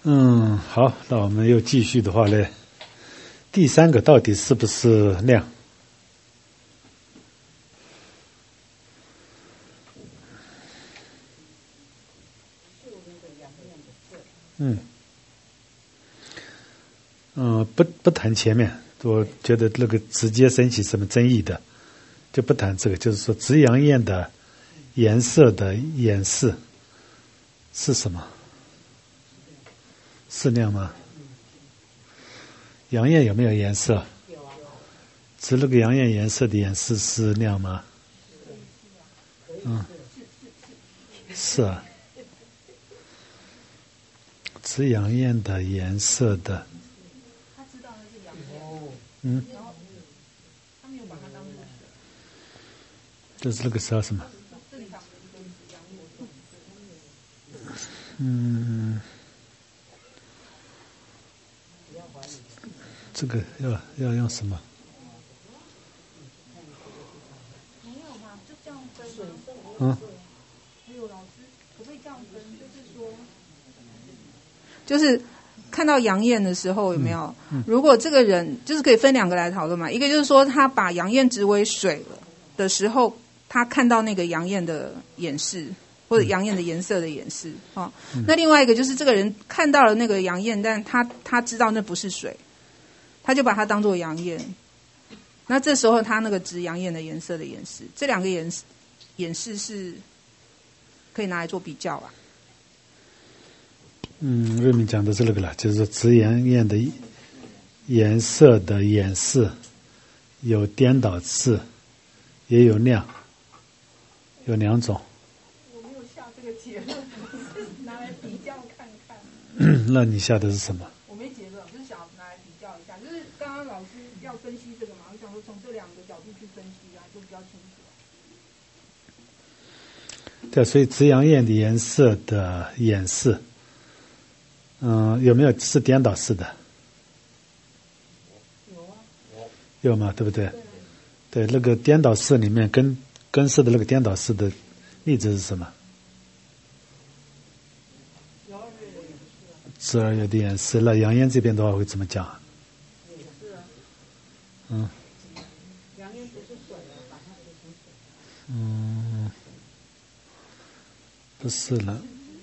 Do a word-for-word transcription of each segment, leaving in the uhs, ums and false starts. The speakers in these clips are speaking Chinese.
嗯，好，那我们又继续的话呢，第三个到底是不是量？嗯，嗯、呃，不不谈前面，我觉得那个直接升起什么争议的，就不谈这个。就是说，直阳焰的颜色的演示是什么？是亮吗？阳焰有没有颜色？有啊。指那个阳焰颜色的演示是亮吗？嗯，是啊。指阳焰的颜色的， 他知道那是阳焰， 嗯， 然后他没有把它当作水。 就是那个时候什么？嗯，这个要要用什么？ 没有嘛，就这样分。 嗯。 还有老师，可不可以这样分？就是说，就是看到阳焰的时候有没有？嗯嗯、如果这个人就是可以分两个来讨论嘛，一个就是说他把阳焰指为水了的时候，他看到那个阳焰的演示。或者阳焰的颜色的演示啊、哦嗯，那另外一个就是这个人看到了那个阳焰，但他他知道那不是水，他就把它当作阳焰。那这时候他那个指阳焰的颜色的演示，这两个演演示是可以拿来做比较啊。 嗯，瑞敏讲的是那个了，就是说指阳焰的颜色的演示有颠倒式，也有亮，有两种。 结论拿来比较看看。 那你下的是什么？ 我没结论，就是想拿来比较一下。就是刚刚老师要分析这个嘛，我想说从这两个角度去分析啊，就比较清楚。 对，所以直阳焰的颜色的演示，嗯，有没有是颠倒式的？ 有啊。 有嘛，对不对？对，对，那个颠倒式里面跟跟式的那个颠倒式的例子是什么？十二月的演示，那阳焰这边的话会怎么讲？ 也是啊。 嗯。 阳焰不是水了，把它写成水。 嗯，不是了。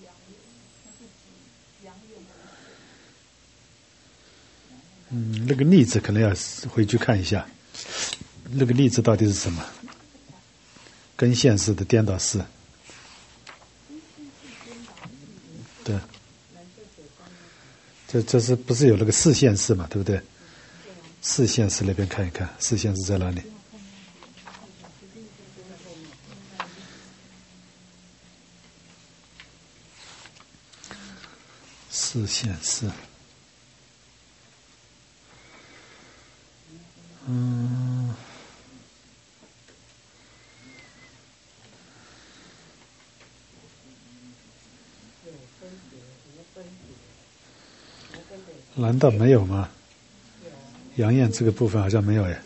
嗯，那个例子可能要回去看一下，那个例子到底是什么？跟现式的颠倒式。对。这这是不是有那个四线式嘛，对不对？四线式那边看一看，四线式在哪里？四线式，嗯，难道没有吗？阳焰这个部分好像没有耶。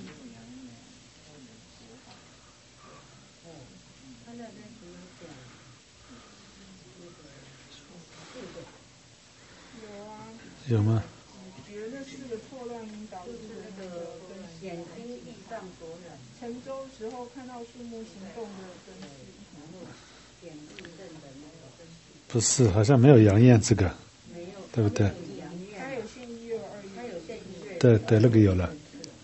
有吗？ 觉得四个错乱音导致那个眼睛闭上所染。沉舟时候看到树木行动的分析。 不是，好像没有阳焰这个，对不对？ 它有限一月二，它有限一月。 对对，那个有了。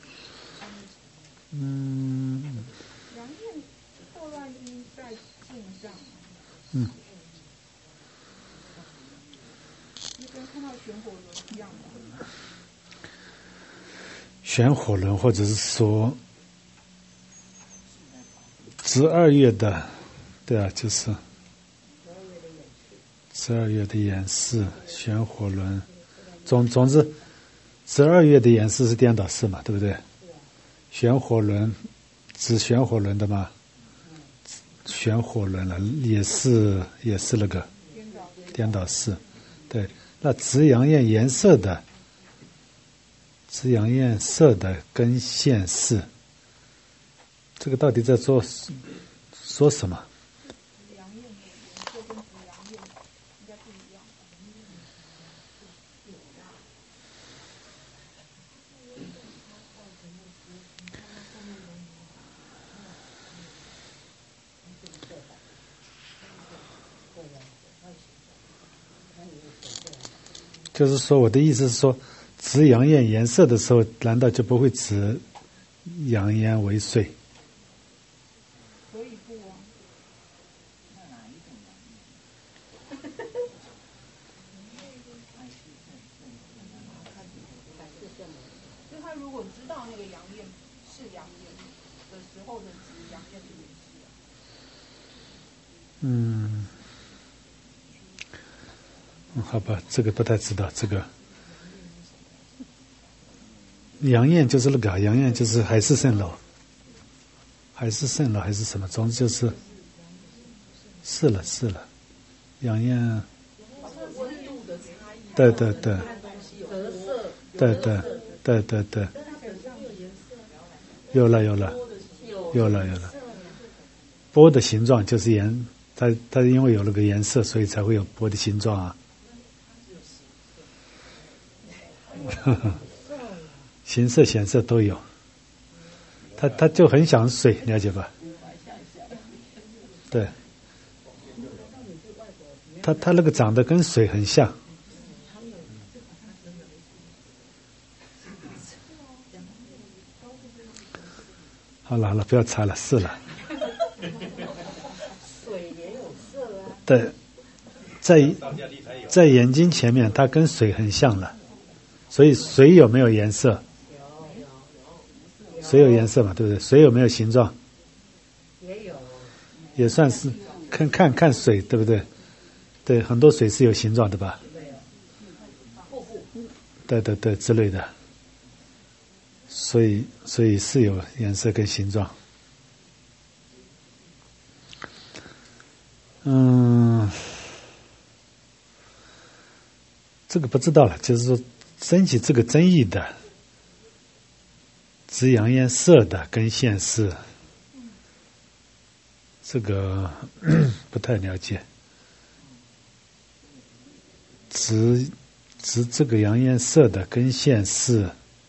嗯。 阳焰错乱音在镜上。 嗯。 跟看到旋火轮一样的。 旋火轮，或者是说十二月的，对啊，就是十二月的演示，旋火轮，总总之，十二月的演示是颠倒式嘛，对不对？旋火轮指旋火轮的嘛，旋火轮了也是也是那个颠倒式，对。那直阳焰颜色的，直阳焰色的跟现式，这个到底在说说什么？ 就是说，我的意思是说，执阳焰颜色的时候，难道就不会执阳焰为水？ 可以不啊？就他如果知道那个阳焰是阳焰的时候的执阳焰的颜色。 嗯，嗯，好吧，这个不太知道。这个阳焰就是那个阳焰，就是海市蜃楼，海市蜃楼还是什么？总之就是是了，是了，阳焰。对对对，对对对对对，有了有了有了有了，波的形状就是颜，它它因为有那个颜色，所以才会有波的形状啊。形色显色都有，它它就很像水，了解吧？对，它它那个长得跟水很像。好了好了，不要查了，是了。 水也有色啊。 对，在在眼睛前面，它跟水很像了，所以水有没有颜色？水有颜色嘛，对不对？水有没有形状？ 也有， 也算是看看看水，对不对？对，很多水是有形状的吧？对对对，之类的。所以所以是有颜色跟形状。嗯，这个不知道了，就是说升起这个争议的执阳焰色的跟现世，这个不太了解。执执这个阳焰色的跟现世，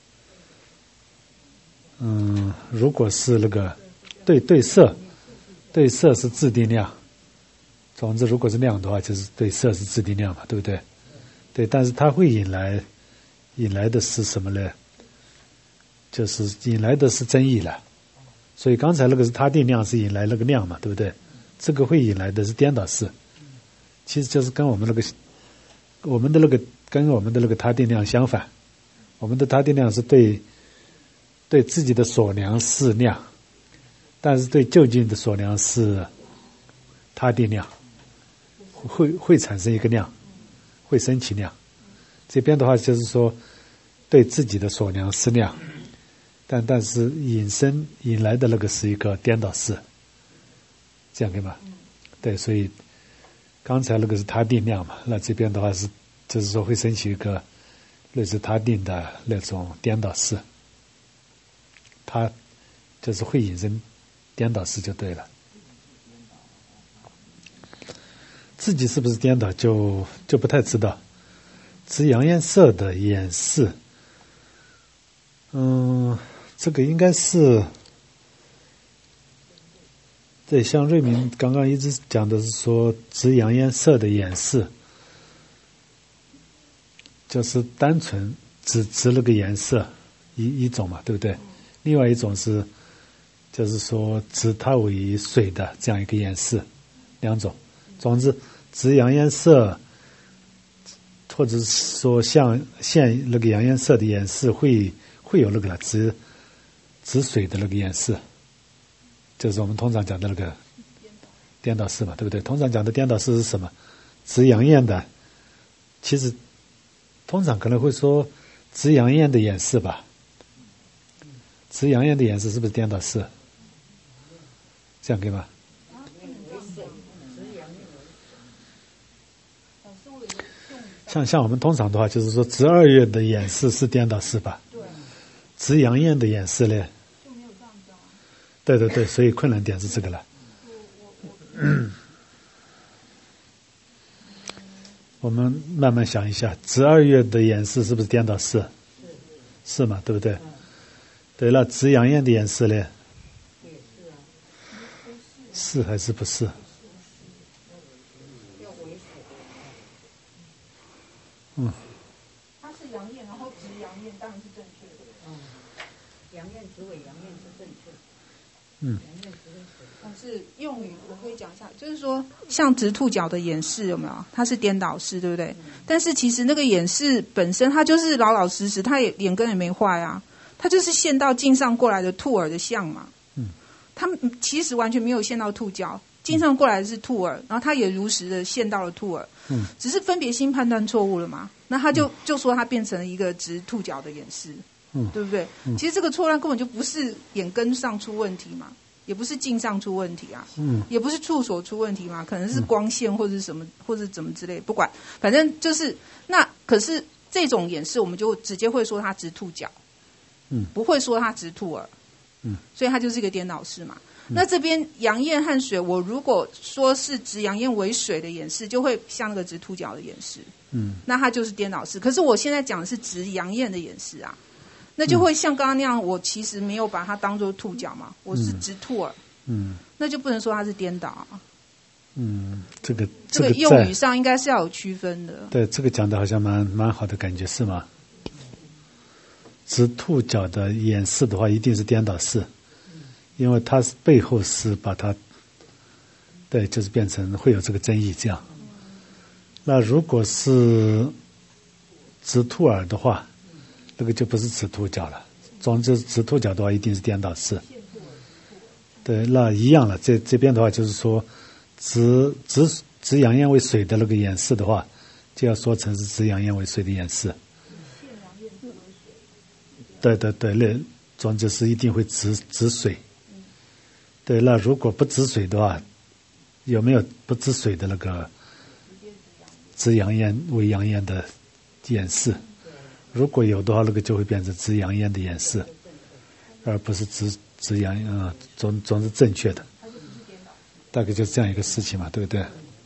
嗯，如果是那个对对色，对色是自定量。总之，如果是量的话，就是对色是自定量嘛，对不对？对，但是它会引来，引来的是什么呢？就是引来的是争议了。所以刚才那个是他定量，是引来那个量嘛，对不对？这个会引来的是颠倒式，其实就是跟我们那个，我们的那个跟我们的那个他定量相反。我们的他定量是对，对自己的所量是量，但是对就近的所量是他定量。会会产生一个量，会升起量。这边的话就是说，对自己的所量是量，但但是引申引来的那个是一个颠倒式，这样对吗？对，所以刚才那个是他定量嘛，那这边的话是就是说会升起一个类似他定的那种颠倒式，它就是会引申颠倒式就对了。自己是不是颠倒就就不太知道。执阳焰色的眼视，嗯，这个应该是，对，像瑞明刚刚一直讲的是说执阳焰色的眼视，就是单纯只执那个颜色一一种嘛，对不对？另外一种是，就是说执它为水的这样一个眼视，两种。总之，执阳焰色，或者是说像现那个阳焰色的眼视会会有那个了，执执水的那个眼视，就是我们通常讲的那个颠倒式嘛，对不对？通常讲的颠倒式是什么？执阳焰的，其实通常可能会说执阳焰的眼视吧。执阳焰的眼视是不是颠倒式？这样可以吗？像像我们通常的话，就是说执二月的演示是颠倒式吧？对。执阳焰的演示呢？就没有这样子啊。对对对，所以困难点是这个了。嗯。我们慢慢想一下，执二月的演示是不是颠倒式？是。是嘛？对不对？对了，执阳焰的演示呢？也是啊。是还是不是？嗯， 是阳焰，然后直阳焰当然是正确的。 嗯，阳焰直尾阳焰是正确的。 嗯， 阳焰直尾水。 但是用语我可以讲一下，就是说像直兔角的演示有没有？它是颠倒式，对不对？嗯、但是其实那个演示本身，它就是老老实实，它也脸根也没坏啊，它就是现到镜上过来的兔耳的像嘛。 嗯， 它其实完全没有现到兔角。镜上过来的是兔耳，然后他也如实的现到了兔耳，嗯，只是分别心判断错误了嘛，那他就、嗯、就说他变成了一个直兔角的演示，嗯，对不对？嗯、其实这个错乱根本就不是眼根上出问题嘛，也不是镜上出问题啊，嗯，也不是触所出问题嘛，可能是光线或者是什么、嗯、或者怎么之类，不管，反正就是那可是这种演示我们就直接会说它直兔角，嗯，不会说它直兔耳，嗯，所以它就是一个颠倒式嘛。那这边阳焰和水，我如果说是直阳焰为水的演示，就会像那个直兔角的演示，嗯，那它就是颠倒式。可是我现在讲的是直阳焰的演示啊，那就会像刚刚那样，我其实没有把它当作兔角嘛，我是直兔耳，嗯，那就不能说它是颠倒啊。 嗯，这个这个用语上应该是要有区分的。 对，这个讲的好像蛮蛮好的感觉，是吗？直兔角的演示的话，一定是颠倒式。因为它是背后是把它，对，就是变成会有这个争议这样。那如果是直兔耳的话，那个就不是直兔角了。总之，直兔角的话一定是颠倒式。对，那一样了。这这边的话就是说，直直直阳焰为水的那个演示的话，就要说成是直阳焰为水的演示。对对对，那总之是一定会直直水。对，那如果不止水的话，有没有不止水的那个直阳焰为阳焰的演示？如果有的话，那个就会变成直阳焰的演示，而不是直直阳焰啊，总总是正确的。大概就是这样一个事情嘛，对不对？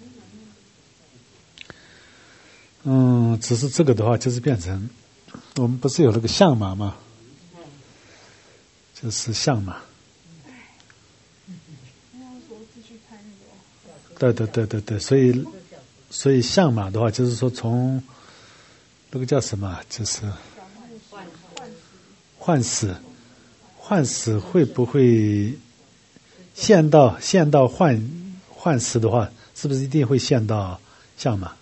嗯，只是这个的话，就是变成我们不是有那个相马吗？就是相马。对对对对对，所以所以相马的话，就是说从那个叫什么，就是幻死，幻死会不会现到现到幻幻死的话，是不是一定会现到相马？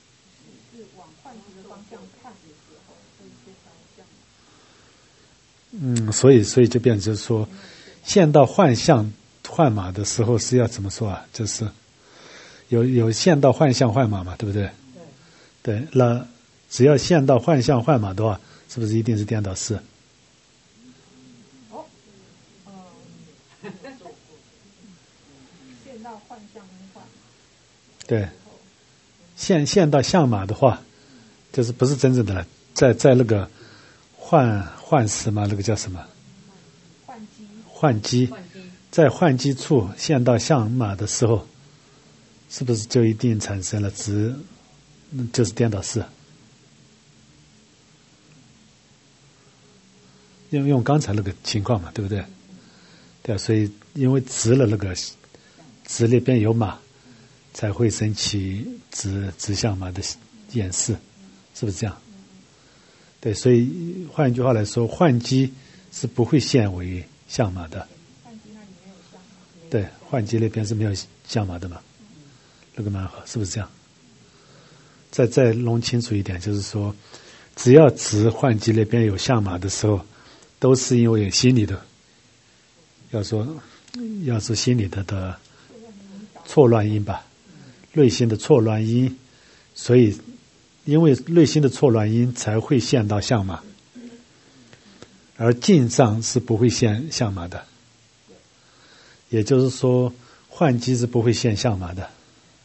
嗯，所以所以就变成就是说，现到幻象幻马的时候是要怎么说啊？就是有有现到幻象幻马嘛，对不对？对，那只要现到幻象幻马的话，是不是一定是颠倒式？ 哦，嗯，现到幻象幻马。 对，现现到相马的话，就是不是真正的了，在在那个幻幻时嘛，那个叫什么？ 幻机。 幻机，在幻机处现到相马的时候。是不是就一定产生了直，就是颠倒式？用用刚才那个情况嘛，对不对？对啊，所以因为直了那个直那边有马，才会升起直直向马的演示，是不是这样？对，所以换一句话来说，换机是不会现为相马的。对，换机那边是没有相马的嘛。这个蛮好，是不是这样？再再弄清楚一点，就是说，只要直换机那边有相马的时候，都是因为心理的，要说要说心理的的错乱因吧，内心的错乱因，所以因为内心的错乱因才会现到相马，而镜上是不会现相马的，也就是说，换机是不会现相马的。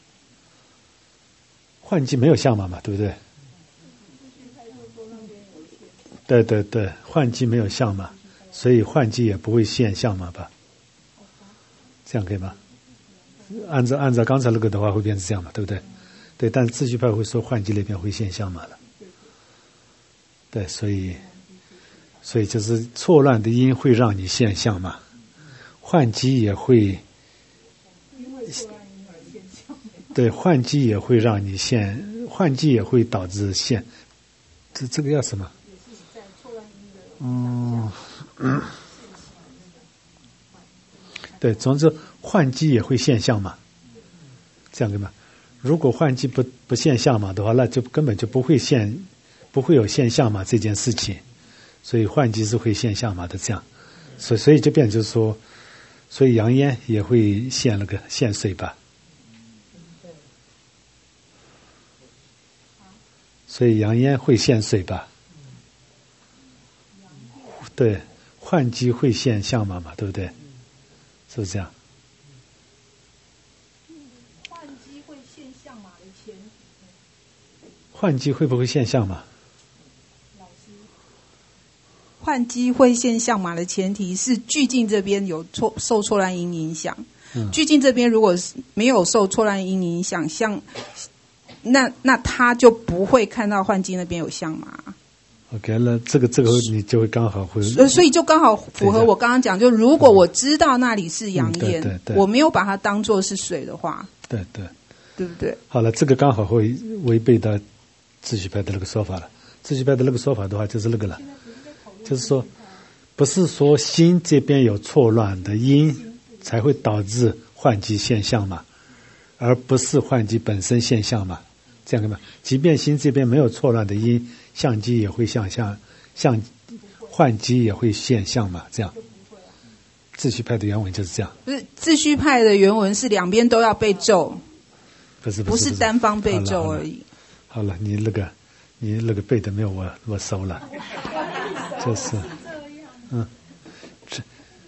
换机没有相马嘛，对不对？对对对，换机没有相马，所以换机也不会现相马吧？这样可以吗？按照按照刚才那个的话，会变成这样嘛，对不对？对，但秩序派会说换机那边会现相马的。对，所以所以就是错乱的因会让你现相马，换机也会。对，换机也会让你现，换机也会导致现这这个要什么？嗯，嗯对，总之换机也会现象嘛，这样对吗？如果换机不不现象嘛的话，那就根本就不会现，不会有现象嘛这件事情，所以换机是会现象嘛的这样，所以所以就变成就是说，所以阳烟也会现那个现水吧，所以阳烟会现水吧，对，换机会现象嘛嘛，对不对？是不是这样？换机会不会现象嘛？ 换机会现象嘛的前提是聚境这边有错受错乱因影响，嗯、聚境这边如果没有受错乱因影响，像那那他就不会看到换机那边有相嘛。 OK， 那这个这个你就会刚好会， 所以就刚好符合我刚刚讲，就如果我知道那里是阳焰、嗯，我没有把它当作是水的话， 对对， 对不对？ 好了，这个刚好会违背到秩序派的那个说法了。秩序派的那个说法的话，就是那个了，就是说，不是说心这边有错乱的因才会导致换机现象嘛，而不是换机本身现象嘛，这样的嘛。即便心这边没有错乱的因，相机也会像像像换机也会现象嘛，这样。秩序派的原文就是这样。 不是秩序派的原文是两边都要被咒， 不是不是单方被咒而已。 好了，你那个你那个背的没有我我熟了，就是嗯，这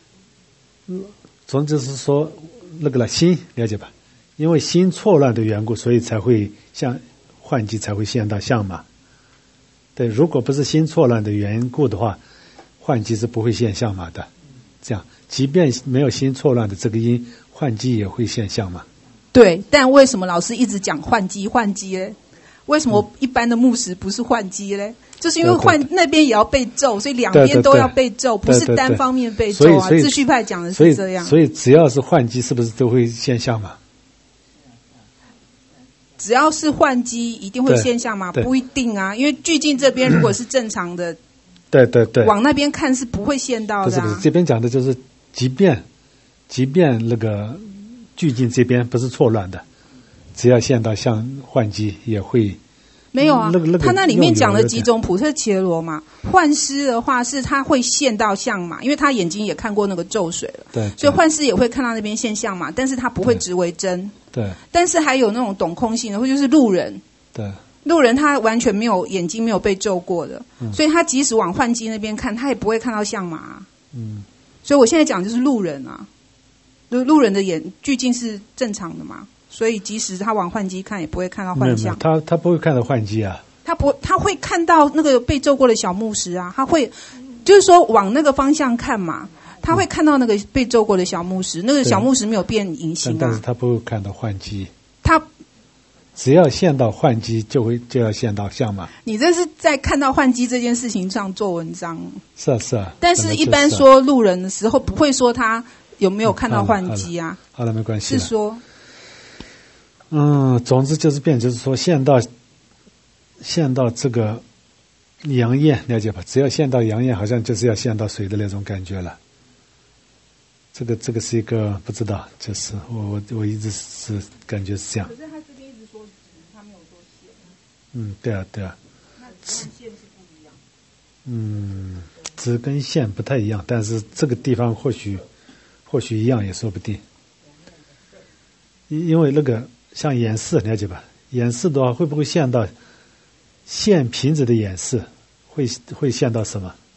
总之是说那个了心了解吧？因为心错乱的缘故，所以才会像换机才会现到相嘛。对，如果不是心错乱的缘故的话，换机是不会现象嘛的。这样，即便没有心错乱的这个因，换机也会现象嘛。 对，但为什么老师一直讲换机换机呢？为什么一般的牧师不是换机呢？就是因为换那边也要被咒，所以两边都要被咒，不是单方面被咒啊。秩序派讲的是这样。 所以只要是换机，是不是都会现象嘛？ 只要是换机，一定会现象吗？不一定啊，因为聚境这边如果是正常的， 对对对， 往那边看是不会现到的、啊。 不是不是，这边讲的就是，即便即便那个聚境这边不是错乱的，只要现到像换机也会。 没有啊， 那个那个、 他那里面讲了几种普特伽罗嘛。幻师的话是他会现到相嘛，因为他眼睛也看过那个咒水了， 对， 所以幻师也会看到那边现象嘛，但是他不会执为真。 对。 但是还有那种懂空性的，或就是路人。 对。 路人他完全没有眼睛没有被咒过的，嗯、所以他即使往幻机那边看，他也不会看到相嘛、啊。嗯。所以我现在讲的就是路人啊，路人的眼聚境是正常的嘛。所以即使他往幻机看，也不会看到幻象。 他他不会看到幻机啊。 他不，他会看到那个被咒过的小牧师啊。他会，就是说往那个方向看嘛，他会看到那个被咒过的小牧师。那个小牧师没有变隐形啊。 但是他不会看到幻机。 他只要现到幻机，就会就要现到相嘛。 你这是在看到幻机这件事情上做文章。 是啊是啊。 但是一般说路人的时候，不会说他有没有看到幻机啊。 好了，好了，没关系。 是说。 嗯，总之就是变，就是说现到现到这个阳焰，了解吧？只要现到阳焰，好像就是要现到水的那种感觉了。这个这个是一个不知道，就是我我我一直是感觉是这样。 可是他这边一直说直，他没有说线。 嗯，对啊对啊。 那直跟线是不一样。 嗯，直跟线不太一样，但是这个地方或许或许一样也说不定。因因为那个。像演示了解吧？演示的话，会不会现到现瓶子的演示？会会现到什么？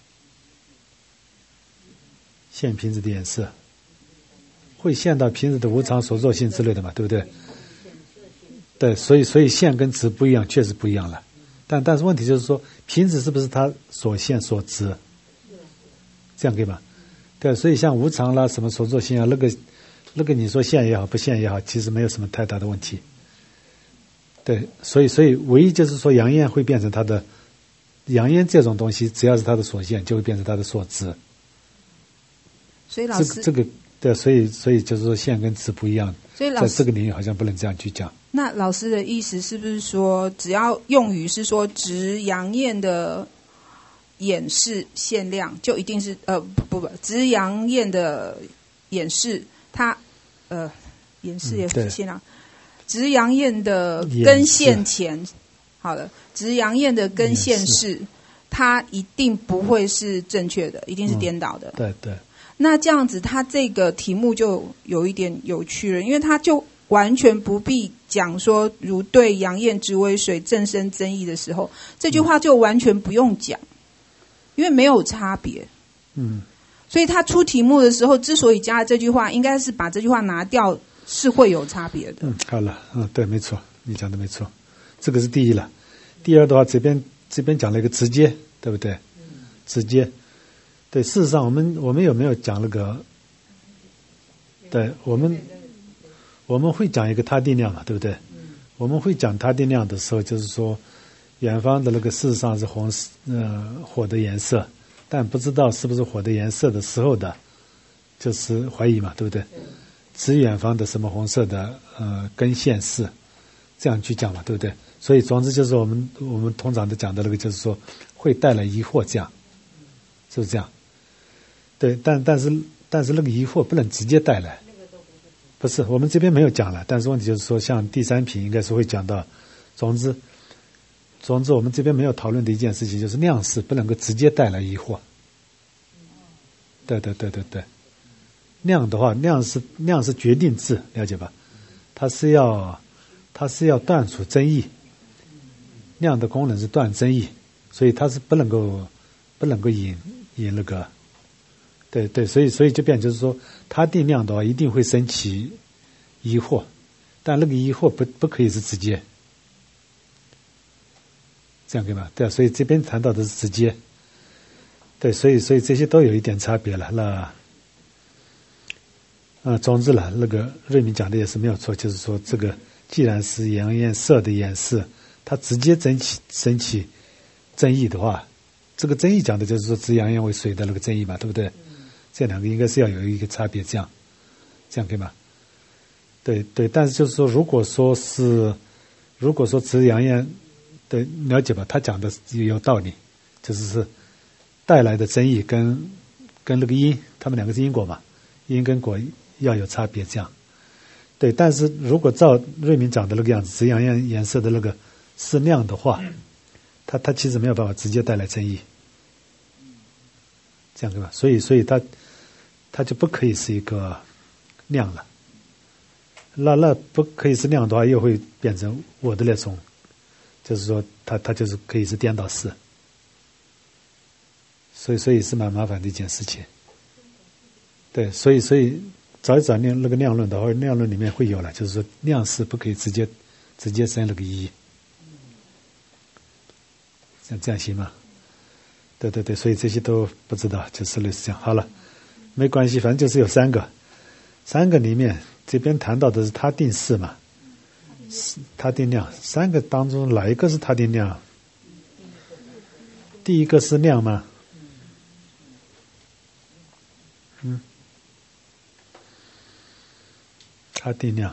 现瓶子的演示会现到瓶子的无常所作性之类的嘛？对不对？对，所以所以现跟执不一样，确实不一样了。但但是问题就是说，瓶子是不是它所现所执？这样可以吧？对，所以像无常啦，什么所作性啊，那个。那个你说现也好不现也好，其实没有什么太大的问题。对，所以所以唯一就是说阳焰会变成它的阳焰这种东西，只要是它的所现，就会变成它的所执。 所以老师这个这个对，所以所以就是说现跟执不一样。 所以老师在这个领域好像不能这样去讲。 那老师的意思是不是说，只要用语是说直阳焰的演示限量，就一定是呃不不不，直阳焰的演示它呃演示也不是限量，直阳焰的根线前，好了，直阳焰的根线是它一定不会是正确的，一定是颠倒的。 嗯、对对。 那这样子，它这个题目就有一点有趣了，因为它就完全不必讲说如对阳焰直为水正生争议的时候，这句话就完全不用讲，因为没有差别。 嗯， 所以他出题目的时候，之所以加了这句话，应该是把这句话拿掉，是会有差别的。 嗯，好了，嗯，对，没错，你讲的没错，这个是第一了。第二的话，这边这边讲了一个直接，对不对？嗯，直接。对，事实上，我们我们有没有讲那个？对，我们。我们会讲一个他定量嘛，对不对？嗯、我们会讲他定量的时候，就是说，远方的那个事实上是红呃火的颜色，但不知道是不是火的颜色的时候的，就是怀疑嘛，对不对？指远方的什么红色的呃根线是，这样去讲嘛，对不对？所以总之就是我们我们通常的讲的那个，就是说会带来疑惑，这样是不是这样？对，但但是但是那个疑惑不能直接带来。不是，我们这边没有讲了，但是问题就是说，像第三品应该是会讲到。总之，总之我们这边没有讨论的一件事情就是量式不能够直接带来疑惑。对对对对对，量的话，量是量是决定制，了解吧？它是要它是要断除争议，量的功能是断争议，所以它是不能够不能够引引那个。对对，所以所以就变就是说，他定量的话一定会升起疑惑，但那个疑惑不不可以是直接，这样可以吧？对啊，所以这边谈到的是直接，对，所以所以这些都有一点差别了。那啊、呃，总之了，那个瑞敏讲的也是没有错，就是说这个既然是阳焰色的演示，它直接升起升起争议的话，这个争议讲的就是说直阳焰为水的那个争议嘛，对不对？这两个应该是要有一个差别，这样，这样可以吗？对对，但是就是说，如果说是，如果说直阳焰，对，了解吧？他讲的有道理，就是是带来的争议跟跟那个因，他们两个是因果嘛，因跟果要有差别，这样。对，但是如果照瑞敏讲的那个样子，直阳焰颜色的那个是量的话，它它其实没有办法直接带来争议。这样对吧？所以，所以它，它就不可以是一个量了。那那不可以是量的话，又会变成我的那种，就是说，它它就是可以是颠倒式。所以，所以是蛮麻烦的一件事情。对，所以，所以找一找量那个量论的话，量论里面会有了，就是说量式不可以直接直接生那个一。这样这样行吗？对对对，所以这些都不知道，就是类似这样。好了，没关系，反正就是有三个，三个里面这边谈到的是他定式嘛，他定量，三个当中哪一个是他定量？第一个是量吗？嗯，他定量。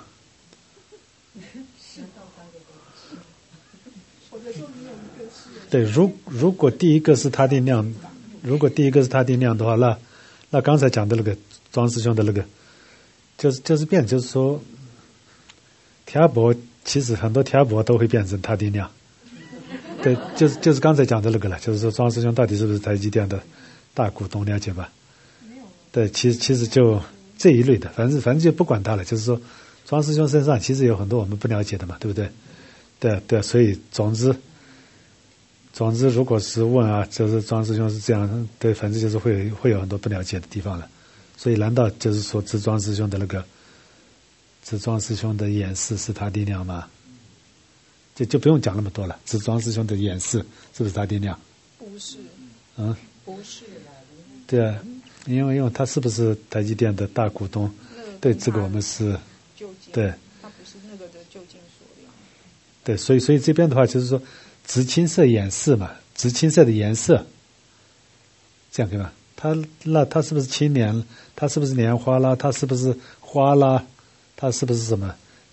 对，如如果第一个是他定量，如果第一个是他定量的话，那那刚才讲的那个庄师兄的那个，就是就是变，就是说，天博其实很多天博都会变成他定量。对，就是就是刚才讲的那个了，就是说庄师兄到底是不是台积电的大股东，了解吧？对，其实其实就这一类的，反正反正就不管他了，就是说庄师兄身上其实有很多我们不了解的嘛，对不对？对对，所以总之。总之，如果是问啊，就是庄师兄是这样，对，反正就是会会有很多不了解的地方了。所以，难道就是说，知庄师兄的那个，知庄师兄的演示是他定量吗？就就不用讲那么多了。知庄师兄的演示是不是他定量？ 不是。 嗯。 不是。 对啊，因为因为他是不是台积电的大股东？对，这个我们是。对。 他不是那个的就近所料。 对，所以所以这边的话就是说。直青色演示嘛，直青色的颜色，这样可以吧？它那它是不是青莲？它是不是莲花啦？它是不是花啦？它是不是什么？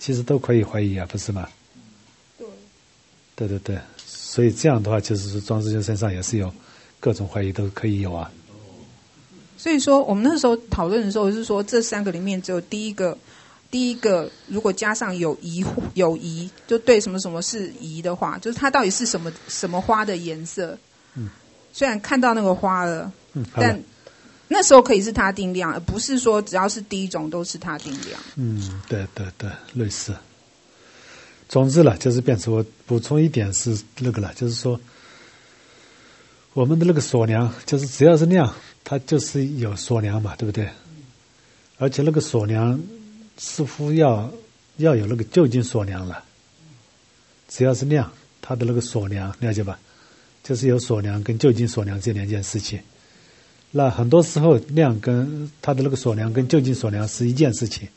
其实都可以怀疑啊，不是吗？ 对， 对对对，所以这样的话，就是说庄子就身上也是有各种怀疑都可以有啊。 所以说，我们那时候讨论的时候是说，这三个里面只有第一个，第一个如果加上有疑有疑，就对什么什么是疑的话，就是它到底是什么什么花的颜色。嗯，虽然看到那个花了，嗯，但那时候可以是他定量，而不是说只要是第一种都是他定量。 嗯，对对对，类似。总之了，就是变成我补充一点是那个了，就是说我们的那个锁量，就是只要是量，它就是有锁量嘛，对不对？而且那个锁量似乎要要有那个就近锁量了。只要是量，它的那个锁量，了解吧？就是有锁量跟就近锁量这两件事情。那很多时候量跟它的那个锁量跟就近锁量是一件事情，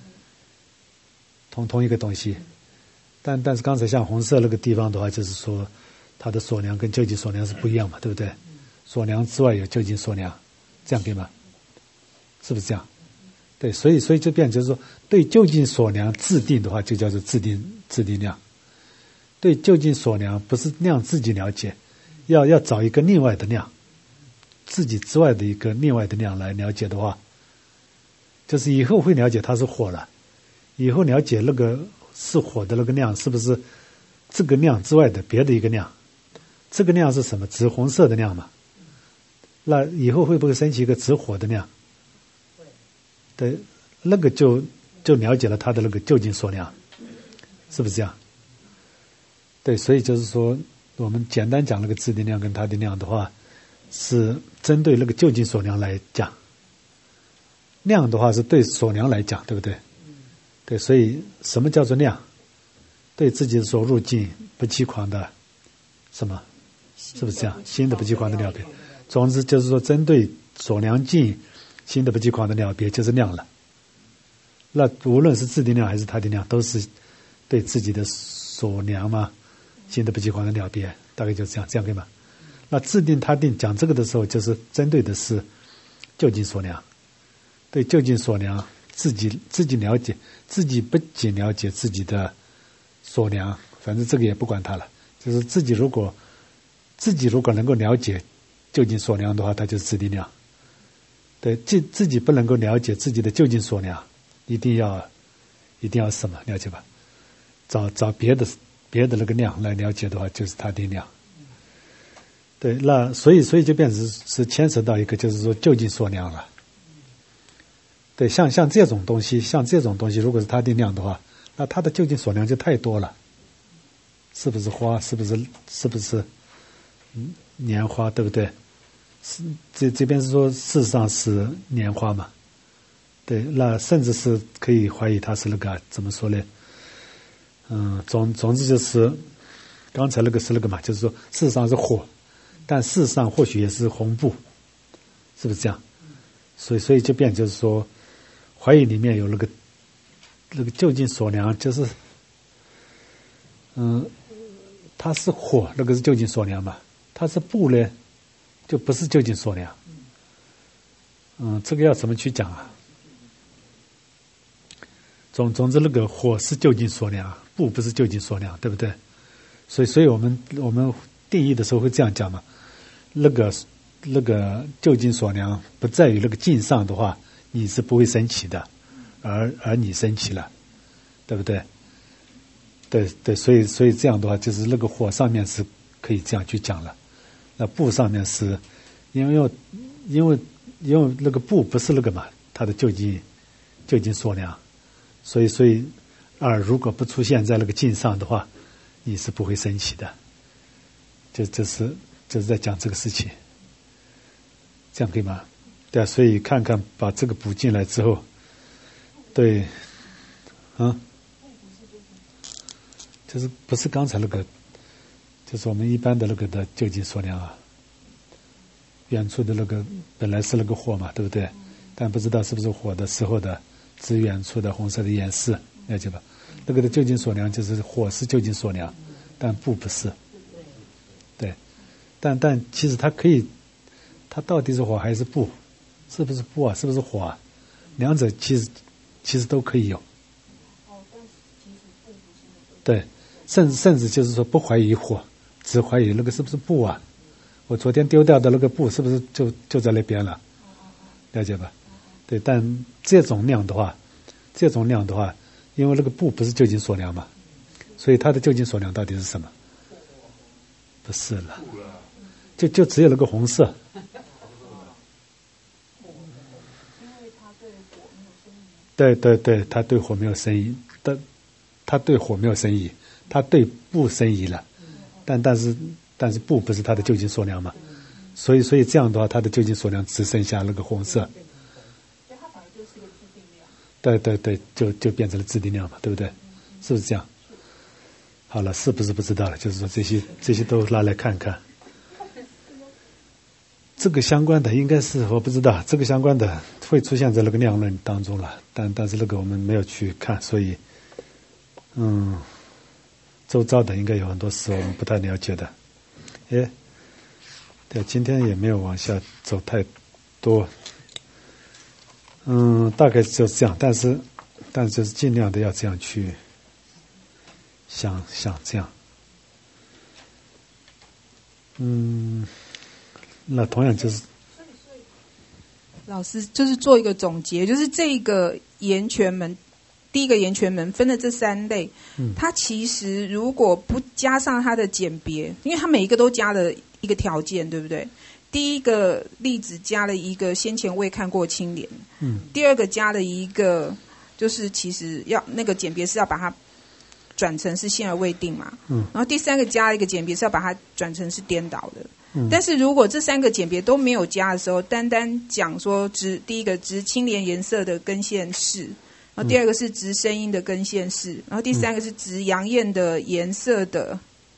同同一个东西。但但是刚才像红色那个地方的话，就是说它的锁量跟就近锁量是不一样嘛，对不对？锁量之外有就近锁量，这样对吗？是不是这样？对，所以所以就变成就是说，对就近锁量制定的话，就叫做制定制定量。对就近锁量不是量自己了解，要要找一个另外的量，自己之外的一个另外的量来了解的话，就是以后会了解它是火了，以后了解那个是火的那个量是不是这个量之外的别的一个量，这个量是什么？紫红色的量嘛。那以后会不会升起一个紫火的量？对，那个就就了解了它的那个就近锁量，是不是这样？对，所以就是说，我们简单讲那个自定量跟他定量的话，是针对那个就近锁量来讲，量的话是对锁量来讲，对不对？对，所以什么叫做量？对自己所入境不欺狂的什么？是不是这样？心的不欺狂的了别。总之就是说，针对所量境心的不欺狂的了别，就是量了。那无论是自定量还是他定量，都是对自己的所量嘛。心的不欺狂的了别，大概就是这样，这样可以吗？那自定他定讲这个的时候，就是针对的是就近所量，对就近所量，自己自己了解，自己不仅了解自己的所量，反正这个也不管他了，就是自己如果自己如果能够了解就近所量的话，它就是自定量。对，自自己不能够了解自己的就近所量，一定要一定要什么了解吧？找找别的。别的那个量来了解的话，就是他定量。对，那所以所以就变成是牵扯到一个，就是说就近所量了。对，像像这种东西，像这种东西，如果是他定量的话，那他的就近所量就太多了。是不是花？是不是是不是嗯年花？对不对？是这这边是说事实上是年花嘛？对，那甚至是可以怀疑它是那个怎么说呢？嗯，总总之就是刚才那个是那个嘛，就是说事实上是火，但事实上或许也是红布，是不是这样？所以所以就变就是说，怀疑里面有那个那个就近所量，就是嗯，它是火，那个是就近所量嘛，它是布呢，就不是就近所量。嗯，这个要怎么去讲啊？总总之，那个火是就近所量，布不是就近所量，对不对？所以，所以我们我们定义的时候会这样讲嘛。那个那个就近所量不在于那个境上的话，你是不会升起的，而而你升起了，对不对？对对，所以所以这样的话，就是那个火上面是可以这样去讲了。那布上面是，因为因为因为那个布不是那个嘛，它的就近就近所量。所以，所以二如果不出现在那个境上的话，你是不会升起的。就这是就是在讲这个事情，这样可以吗？对啊，所以看看把这个补进来之后，对，啊，就是不是刚才那个，就是我们一般的那个的就近所量啊，远处的那个本来是那个火嘛，对不对？但不知道是不是火的时候的。指远处的红色的演示，了解吧？那个的就近所量就是火是就近所量，但布不是。对，但但其实它可以，它到底是火还是布？是不是布啊？是不是火啊？两者其实其实都可以有。 哦，但是对，甚至甚至就是说不怀疑火，只怀疑那个是不是布啊？我昨天丢掉的那个布是不是就就在那边了？了解吧？对，但这种量的话，这种量的话，因为那个布不是究竟所量嘛，所以它的究竟所量到底是什么？不是了，就就只有那个红色。对对对，他对火没有生疑，但他对火没有生疑，他对布生疑了，但但是但是布不是它的究竟所量嘛，所以所以这样的话，它的究竟所量只剩下那个红色。对对对，就就变成了自定量嘛，对不对？是不是这样？好了，是不是不知道了？就是说这些这些都拿来看看。这个相关的应该是我不知道，这个相关的会出现在那个量论当中了，但但是那个我们没有去看，所以嗯，周遭的应该有很多事我们不太了解的。哎，对，今天也没有往下走太多，嗯，大概就是这样，但是但是就是尽量的要这样去想想这样，嗯。那同样就是老师就是做一个总结，就是这个岩泉门，第一个岩泉门分的这三类，嗯，它其实如果不加上它的简别，因为它每一个都加了一个条件，对不对？第一个例子加了一个先前未看过清廉，嗯，第二个加了一个就是其实要那个简别是要把它转成是现而未定嘛，嗯，然后第三个加了一个简别是要把它转成是颠倒的。但是如果这三个简别都没有加的时候，单单讲说直第一个直青莲颜色的根线式，然后第二个是直声音的根线式，然后第三个是直阳焰的颜色的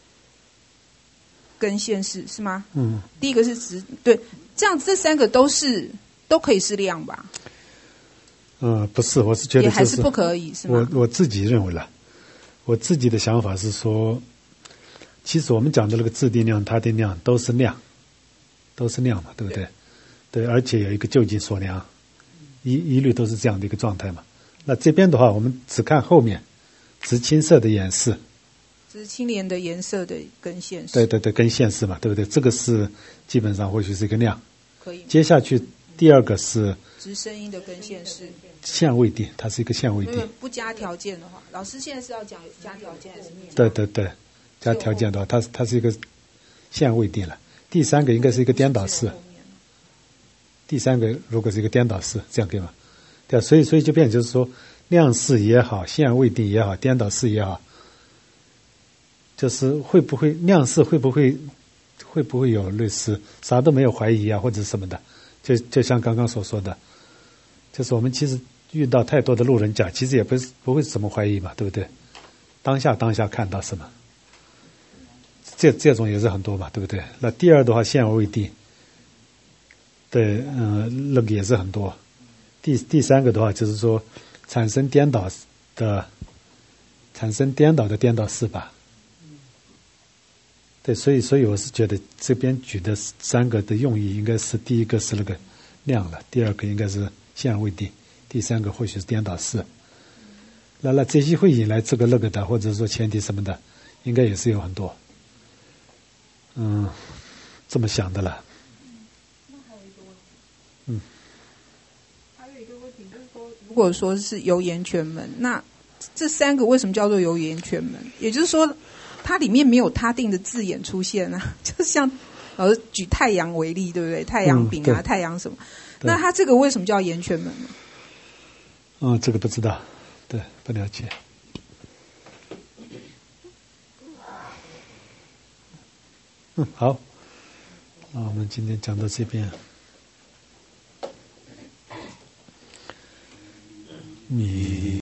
根线式，是吗？嗯。第一个是直对，这样这三个都是都可以是量吧？ 嗯、呃，不是，我是觉得、就是、 也还是不可以，是吗？ 我我自己认为了，我自己的想法是说。其实我们讲的那个自定量、他定量都是量，都是量嘛，对不对？对，而且有一个究竟所量，一一律都是这样的一个状态嘛。那这边的话，我们只看后面，直青色的演示， 直青莲的颜色的根线式， 对对对，根线式嘛，对不对？这个是基本上或许是一个量。 可以。 接下去第二个是直声音的根线式， 线未定，它是一个线未定。 不加条件的话，老师现在是要讲加条件还是没有？ 对对对。加条件的话，它它是一个线未定了。第三个应该是一个颠倒式。第三个如果是一个颠倒式，这样可以吗？对，所以所以就变成就是说，量式也好，线未定也好，颠倒式也好，就是会不会量式会不会会不会有类似啥都没有怀疑啊，或者什么的？就就像刚刚所说的，就是我们其实遇到太多的路人甲，其实也不是不会怎么怀疑嘛，对不对？当下当下看到什么？这这种也是很多嘛，对不对？那第二的话，现而未定，对，嗯、呃，那个也是很多。第第三个的话，就是说产生颠倒的，产生颠倒的颠倒式吧。对，所以所以我是觉得这边举的三个的用意，应该是第一个是那个量了，第二个应该是现而未定，第三个或许是颠倒式。那那这些会引来这个那个的，或者说前提什么的，应该也是有很多。嗯，这么想的了。 那还有一个问题。 嗯。 还有一个问题就是说，如果说是有岩泉门，那这三个为什么叫做有岩泉门？也就是说，它里面没有他定的字眼出现啊，就像呃举太阳为例，对不对？太阳饼啊，嗯、太阳什么？那它这个为什么叫岩泉门呢？ 嗯，这个不知道，对，不了解。嗯，好，那我们今天讲到这边。你。